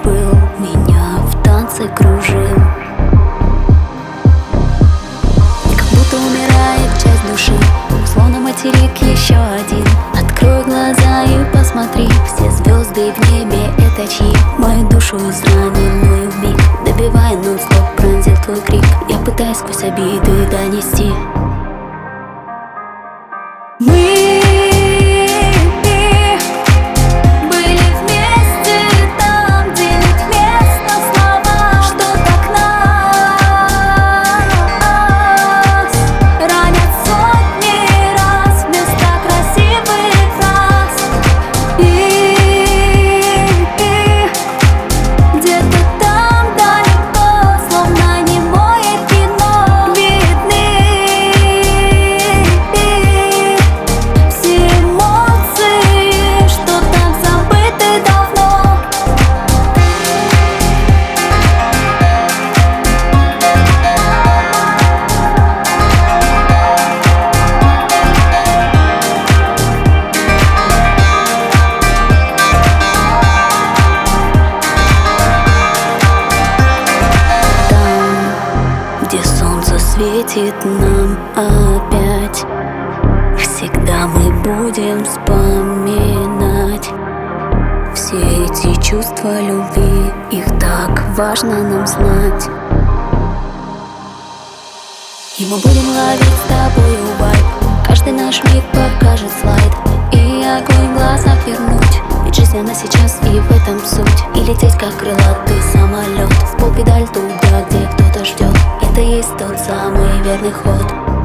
был, меня в танце кружил. И как будто умирает часть души, словно материк еще один. Открой глаза и посмотри, все звезды в небе — это чьи? Мою душу израненную вмиг, добивая нон-стоп, пронзил твой крик. Я пытаюсь сквозь обиды донести. Мы были вместе там, где нет места словам, что так нас ранят сотни раз вместо красивых фраз. И где-то там далеко, словно немое кино, видны все эмоции, что там забыты давно. Там, где солнце светит нам опять, всегда мы будем вспоминать все эти чувства любви. Их так важно нам знать. И мы будем ловить с тобою вайб, каждый наш миг покажет слайд. И огонь в глазах вернуть, ведь жизнь она сейчас, и в этом суть. И лететь как крылатый самолет, в полпедаль туда, где кто-то ждет. Это есть тот самый верный ход.